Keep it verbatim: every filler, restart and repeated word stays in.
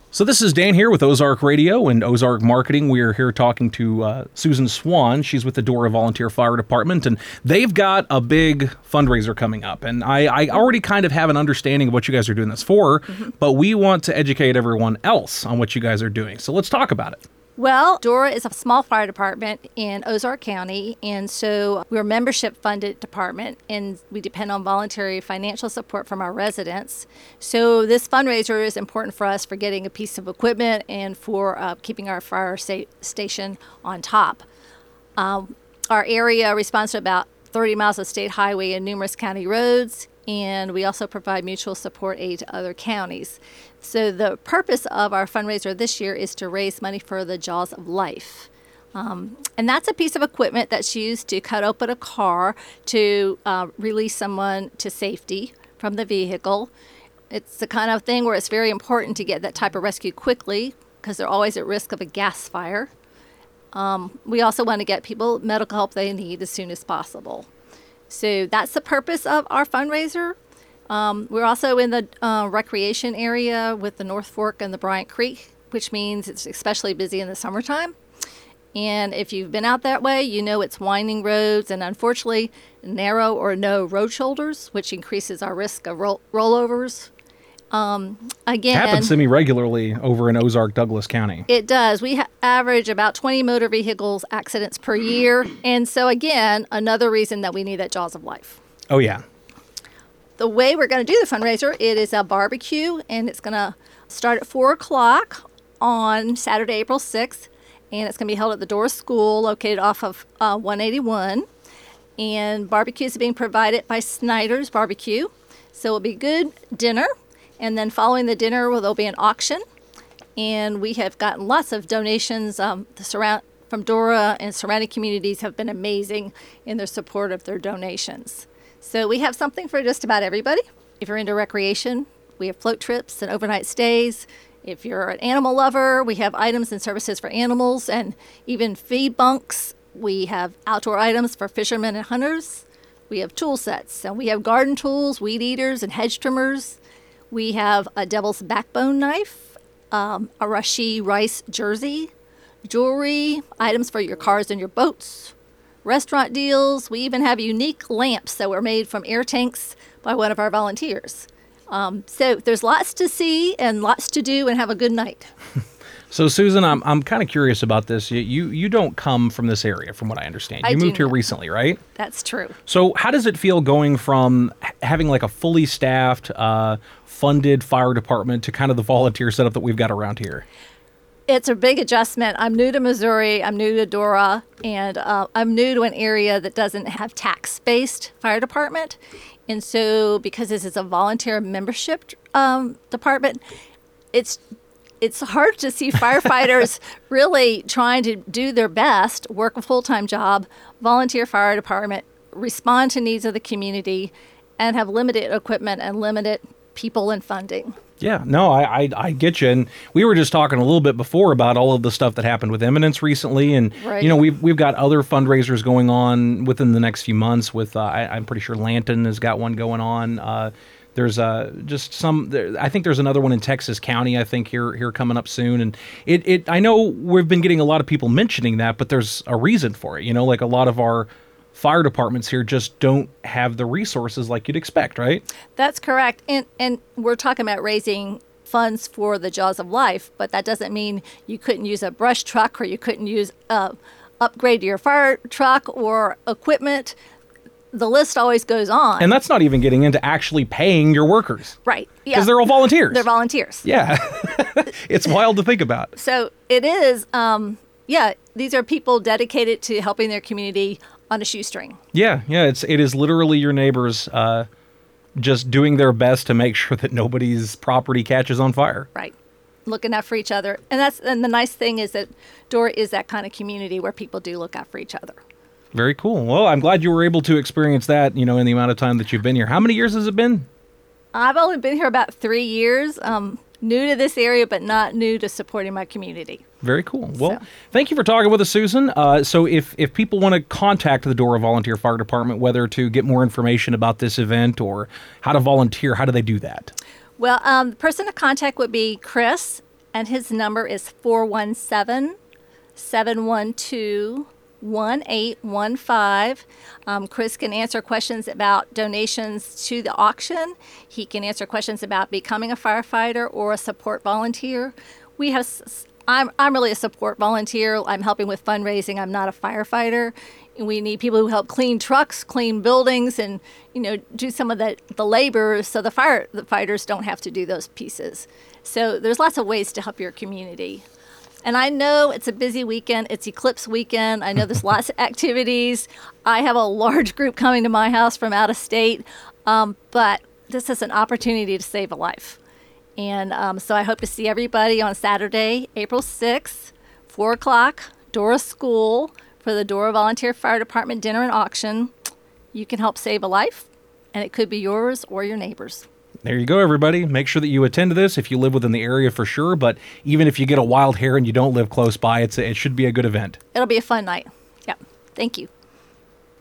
So this is Dan here with Ozark Radio and Ozark Marketing. We are here talking to uh, Susan Swan. She's with the Dora Volunteer Fire Department, and they've got a big fundraiser coming up. And I, I already kind of have an understanding of what you guys are doing this for, mm-hmm. but we want to educate everyone else on what you guys are doing. So let's talk about it. Well, Dora is a small fire department in Ozark County, and so we're a membership-funded department, and we depend on voluntary financial support from our residents. So this fundraiser is important for us for getting a piece of equipment and for uh, keeping our fire sta- station on top. Um, our area responds to about thirty miles of state highway and numerous county roads, and we also provide mutual support aid to other counties. So the purpose of our fundraiser this year is to raise money for the Jaws of Life. Um, and that's a piece of equipment that's used to cut open a car to uh, release someone to safety from the vehicle. It's the kind of thing where it's very important to get that type of rescue quickly because they're always at risk of a gas fire. Um, we also want to get people medical help they need as soon as possible. So that's the purpose of our fundraiser. Um, we're also in the uh, recreation area with the North Fork and the Bryant Creek, which means it's especially busy in the summertime. And if you've been out that way, you know it's winding roads and unfortunately narrow or no road shoulders, which increases our risk of roll- rollovers. Um, again, happens to me regularly over in Ozark, Douglas County. It does. We ha- average about twenty motor vehicles accidents per year. And so again, another reason that we need that Jaws of Life. Oh, yeah. The way we're going to do the fundraiser, it is a barbecue, and it's going to start at four o'clock on Saturday, April sixth, and it's going to be held at the Dora School located off of uh, one eighty-one. And barbecue is being provided by Snyder's Barbecue. So it'll be good dinner, and then following the dinner, well, there'll be an auction, and we have gotten lots of donations. Um, the surround from Dora and surrounding communities have been amazing in their support of their donations. So we have something for just about everybody. If you're into recreation, we have float trips and overnight stays. If you're an animal lover, we have items and services for animals and even feed bunks. We have outdoor items for fishermen and hunters. We have tool sets, and we have garden tools, weed eaters, and hedge trimmers. We have a devil's backbone knife, um, a Rashi rice jersey, jewelry, items for your cars and your boats, restaurant deals. We even have unique lamps that were made from air tanks by one of our volunteers. Um, so there's lots to see and lots to do and have a good night. So, Susan, I'm I'm kind of curious about this. You, you you don't come from this area, from what I understand. You I moved do here not. recently, right? That's true. So how does it feel going from having like a fully staffed, uh, funded fire department to kind of the volunteer setup that we've got around here? It's a big adjustment. I'm new to Missouri. I'm new to Dora, and uh, I'm new to an area that doesn't have tax-based fire department. And so because this is a volunteer membership um, department, it's it's hard to see firefighters really trying to do their best, work a full-time job, volunteer fire department, respond to needs of the community, and have limited equipment and limited people and funding. Yeah, no, I, I I get you, and we were just talking a little bit before about all of the stuff that happened with Eminence recently, and right. you know we've we've got other fundraisers going on within the next few months. With uh, I, I'm pretty sure Lanton has got one going on. Uh, there's uh, just some. There, I think there's another one in Texas County. I think here here coming up soon, and it it I know we've been getting a lot of people mentioning that, but there's a reason for it. You know, like a lot of our fire departments here just don't have the resources like you'd expect, right? That's correct. And and we're talking about raising funds for the Jaws of Life, but that doesn't mean you couldn't use a brush truck or you couldn't use uh, upgrade to your fire truck or equipment. The list always goes on. And that's not even getting into actually paying your workers. Right. Yeah. Because they're all volunteers. They're volunteers. Yeah. It's wild to think about. So it is, um, yeah, these are people dedicated to helping their community on a shoestring. Yeah, yeah, it's it is literally your neighbors uh, just doing their best to make sure that nobody's property catches on fire. Right, looking out for each other, and that's and the nice thing is that Dora is that kind of community where people do look out for each other. Very cool. Well, I'm glad you were able to experience that. You know, in the amount of time that you've been here. How many years has it been? I've only been here about three years. Um, new to this area, but not new to supporting my community. Very cool. Well, So. thank you for talking with us, Susan. Uh, so if, if people want to contact the Dora Volunteer Fire Department, whether to get more information about this event or how to volunteer, how do they do that? Well, um, the person to contact would be Chris and his number is four one seven, seven one two, one eight one five. Um, Chris can answer questions about donations to the auction. He can answer questions about becoming a firefighter or a support volunteer. We have, I'm, I'm really a support volunteer. I'm helping with fundraising. I'm not a firefighter. We need people who help clean trucks, clean buildings, and, you know, do some of the, the labor so the fire the fighters don't have to do those pieces. So there's lots of ways to help your community. And I know it's a busy weekend. It's Eclipse weekend. I know there's lots of activities. I have a large group coming to my house from out of state, um, but this is an opportunity to save a life. And um, so I hope to see everybody on Saturday, April sixth, four o'clock, Dora School, for the Dora Volunteer Fire Department Dinner and Auction. You can help save a life, and it could be yours or your neighbor's. There you go, everybody. Make sure that you attend to this if you live within the area for sure, but even if you get a wild hair and you don't live close by, it's a, it should be a good event. It'll be a fun night. Yep. Thank you.